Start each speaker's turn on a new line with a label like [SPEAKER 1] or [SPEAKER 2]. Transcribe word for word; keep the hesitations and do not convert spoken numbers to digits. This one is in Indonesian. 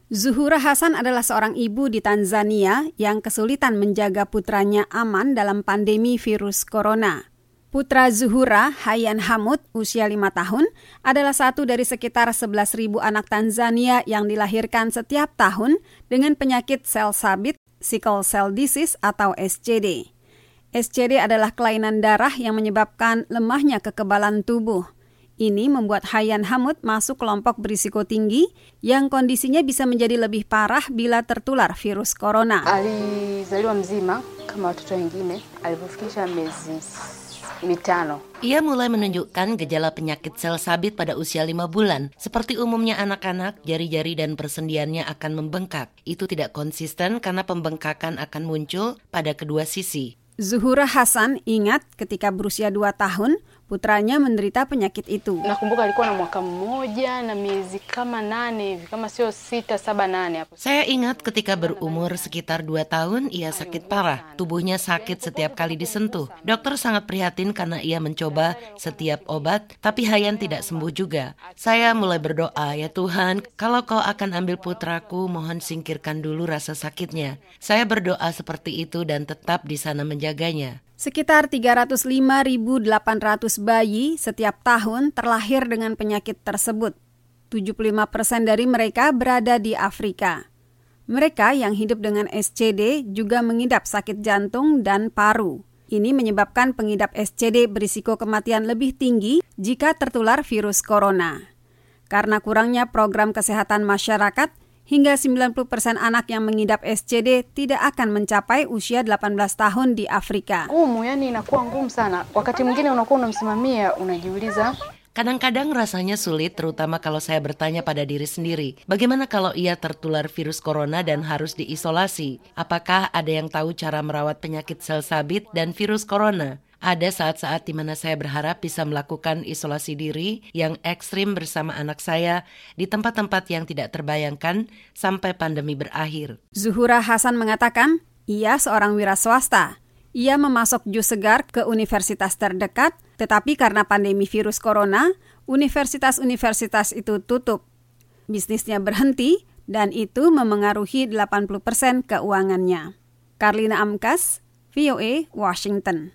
[SPEAKER 1] Zuhura Hasan adalah seorang ibu di Tanzania yang kesulitan menjaga putranya aman dalam pandemi virus corona. Putra Zuhura, Hayyan Hamud, usia lima tahun, adalah satu dari sekitar sebelas ribu anak Tanzania yang dilahirkan setiap tahun dengan penyakit sel sabit, sickle cell disease atau S C D. S C D adalah kelainan darah yang menyebabkan lemahnya kekebalan tubuh. Ini membuat Hayyan Hamud masuk kelompok berisiko tinggi yang kondisinya bisa menjadi lebih parah bila tertular virus corona.
[SPEAKER 2] Alizaliwa mzima kama watoto wengine alipofikisha miezi mitano.
[SPEAKER 3] Ia mulai menunjukkan gejala penyakit sel sabit pada usia lima bulan. Seperti umumnya anak-anak, jari-jari dan persendiannya akan membengkak. Itu tidak konsisten karena pembengkakan akan muncul pada kedua sisi.
[SPEAKER 1] Zuhura Hasan ingat ketika berusia dua tahun, putranya menderita penyakit itu.
[SPEAKER 2] Nakumbuka alikuwa na mwaka mmoja na miezi kama nane hivi, kama sio sita, saba, nane hapo.
[SPEAKER 3] Saya ingat ketika berumur sekitar dua tahun, ia sakit parah. Tubuhnya sakit setiap kali disentuh. Dokter sangat prihatin karena ia mencoba setiap obat, tapi Hayyan tidak sembuh juga. Saya mulai berdoa, ya Tuhan, kalau Kau akan ambil putraku, mohon singkirkan dulu rasa sakitnya. Saya berdoa seperti itu dan tetap di sana menjaganya.
[SPEAKER 1] Sekitar tiga ratus lima ribu delapan ratus bayi setiap tahun terlahir dengan penyakit tersebut. tujuh puluh lima persen dari mereka berada di Afrika. Mereka yang hidup dengan S C D juga mengidap sakit jantung dan paru. Ini menyebabkan pengidap S C D berisiko kematian lebih tinggi jika tertular virus corona. Karena kurangnya program kesehatan masyarakat, hingga sembilan puluh persen anak yang mengidap S C D tidak akan mencapai usia delapan belas tahun di Afrika.
[SPEAKER 2] Ngumu, yani inakuwa ngumu sana. Wakati mwingine unakuwa unamsimamia, unajiuliza.
[SPEAKER 3] Kadang-kadang rasanya sulit, terutama kalau saya bertanya pada diri sendiri. Bagaimana kalau ia tertular virus corona dan harus diisolasi? Apakah ada yang tahu cara merawat penyakit sel sabit dan virus corona? Ada saat-saat di mana saya berharap bisa melakukan isolasi diri yang ekstrim bersama anak saya di tempat-tempat yang tidak terbayangkan sampai pandemi berakhir.
[SPEAKER 1] Zuhura Hasan mengatakan, ia seorang wira swasta. Ia memasok jus segar ke universitas terdekat, tetapi karena pandemi virus corona, universitas-universitas itu tutup. Bisnisnya berhenti dan itu memengaruhi delapan puluh persen keuangannya. Karlina Amkas, V O A, Washington.